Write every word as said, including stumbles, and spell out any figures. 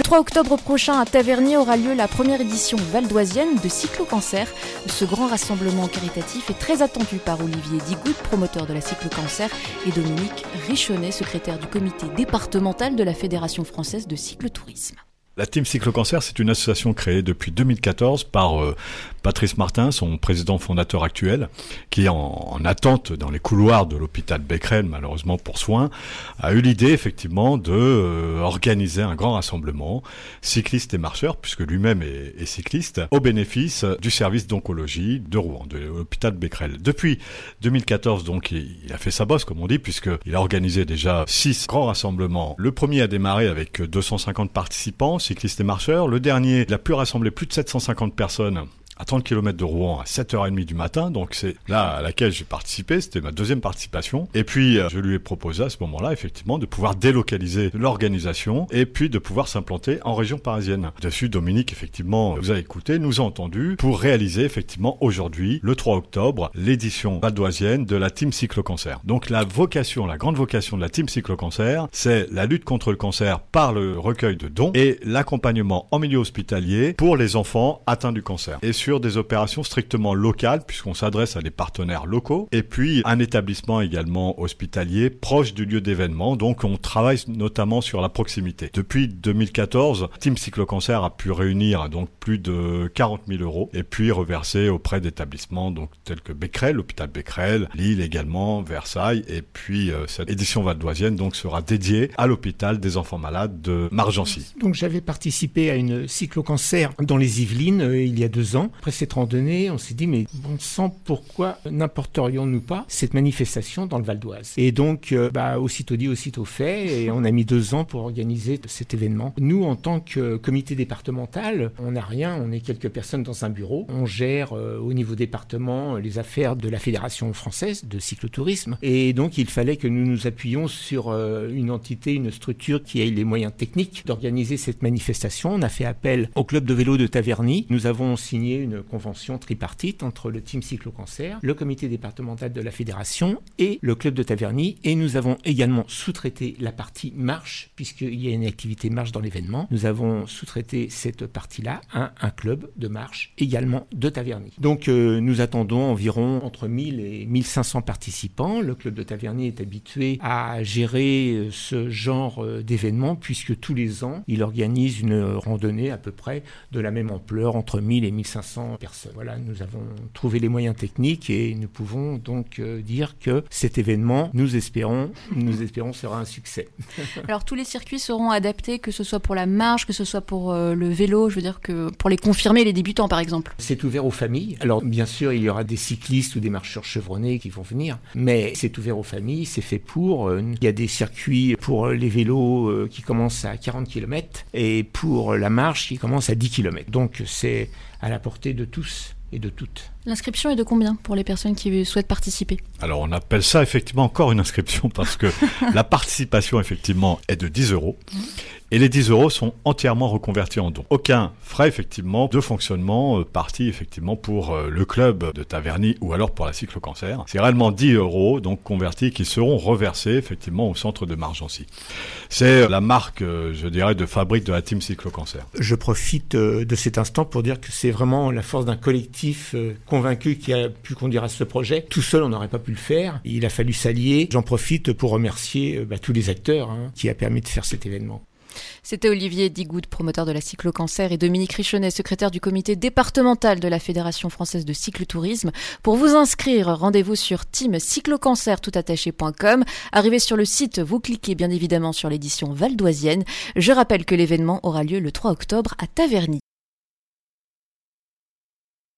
trois octobre prochain à Taverny aura lieu la première édition valdoisienne de Cyclo-Cancer. Ce grand rassemblement caritatif est très attendu par Olivier Digout, promoteur de la Cyclo-Cancer, et Dominique Richonnet, secrétaire du comité départemental de la Fédération française de cyclotourisme. La Team Cyclo-Cancer, c'est une association créée depuis deux mille quatorze par euh, Patrice Martin, son président fondateur actuel, qui est en, en attente dans les couloirs de l'hôpital Becquerel, malheureusement pour soins, a eu l'idée effectivement de euh, organiser un grand rassemblement cyclistes et marcheurs, puisque lui-même est, est cycliste, au bénéfice du service d'oncologie de Rouen, de l'hôpital Becquerel. Depuis deux mille quatorze, donc, il, il a fait sa bosse, comme on dit, puisqu'il a organisé déjà six grands rassemblements. Le premier a démarré avec deux cent cinquante participants, cyclistes et marcheurs. Le dernier, il a pu rassembler plus de sept cent cinquante personnes à trente kilomètres de Rouen à sept heures trente du matin, donc c'est là à laquelle j'ai participé, c'était ma deuxième participation. Et puis je lui ai proposé à ce moment-là effectivement de pouvoir délocaliser l'organisation et puis de pouvoir s'implanter en région parisienne. Dessus, Dominique effectivement vous a écouté, nous a entendu pour réaliser effectivement aujourd'hui, le trois octobre, l'édition valdoisienne de la Team Cyclo-Cancer. Donc la vocation, la grande vocation de la Team Cyclo-Cancer, c'est la lutte contre le cancer par le recueil de dons et l'accompagnement en milieu hospitalier pour les enfants atteints du cancer. Et sur des opérations strictement locales, puisqu'on s'adresse à des partenaires locaux, et puis un établissement également hospitalier proche du lieu d'événement, donc on travaille notamment sur la proximité. Depuis deux mille quatorze, Team Cyclo-Cancer a pu réunir donc plus de quarante mille euros, et puis reverser auprès d'établissements donc, tels que Becquerel, l'hôpital Becquerel, Lille également, Versailles, et puis euh, cette édition valdoisienne donc, sera dédiée à l'hôpital des enfants malades de Margency. Donc j'avais participé à une Cyclo-Cancer dans les Yvelines euh, il y a deux ans. Après cette randonnée, on s'est dit, mais bon sang, pourquoi n'importerions-nous pas cette manifestation dans le Val d'Oise? Et donc, euh, bah, aussitôt dit, aussitôt fait, et on a mis deux ans pour organiser cet événement. Nous, en tant que comité départemental, on n'a rien, on est quelques personnes dans un bureau. On gère euh, au niveau département les affaires de la Fédération française de cyclotourisme. Et donc, il fallait que nous nous appuyions sur euh, une entité, une structure qui ait les moyens techniques d'organiser cette manifestation. On a fait appel au club de vélo de Taverny. Nous avons signé une convention tripartite entre le Team Cyclo-Cancer, le comité départemental de la fédération et le club de Taverny. Et nous avons également sous-traité la partie marche, puisqu'il y a une activité marche dans l'événement. Nous avons sous-traité cette partie-là à un club de marche également de Taverny. Donc euh, nous attendons environ entre mille et mille cinq cents participants. Le club de Taverny est habitué à gérer ce genre d'événement, puisque tous les ans, il organise une randonnée à peu près de la même ampleur, entre mille et mille cinq cents personnes. Voilà, nous avons trouvé les moyens techniques et nous pouvons donc euh, dire que cet événement, nous espérons, nous espérons sera un succès. Alors tous les circuits seront adaptés, que ce soit pour la marche, que ce soit pour euh, le vélo, je veux dire que pour les confirmer, les débutants par exemple. C'est ouvert aux familles. Alors bien sûr, il y aura des cyclistes ou des marcheurs chevronnés qui vont venir, mais c'est ouvert aux familles, c'est fait pour. Euh, il y a des circuits pour les vélos euh, qui commencent à quarante kilomètres et pour la marche qui commence à dix kilomètres. Donc c'est à la portée de tous et de toutes. L'inscription est de combien pour les personnes qui souhaitent participer? Alors on appelle ça effectivement encore une inscription parce que la participation effectivement est de dix euros et les dix euros sont entièrement reconvertis en dons. Aucun frais effectivement de fonctionnement euh, parti effectivement pour euh, le club de Taverny ou alors pour la Cyclo-Cancer. C'est réellement dix euros donc convertis qui seront reversés effectivement au centre de Margency. C'est la marque, euh, je dirais, de fabrique de la Team Cyclo-Cancer. Je profite euh, de cet instant pour dire que c'est vraiment la force d'un collectif euh, convaincu qui a pu conduire à ce projet. Tout seul, on n'aurait pas pu le faire. Il a fallu s'allier. J'en profite pour remercier euh, bah, tous les acteurs hein, qui a permis de faire cet événement. C'était Olivier Digout, promoteur de la Cyclo-Cancer, et Dominique Richonnet, secrétaire du comité départemental de la Fédération française de cyclotourisme. Pour vous inscrire, rendez-vous sur team cyclo-cancer tout attaché point com. Arrivez sur le site, vous cliquez bien évidemment sur l'édition valdoisienne. Je rappelle que l'événement aura lieu le trois octobre à Taverny.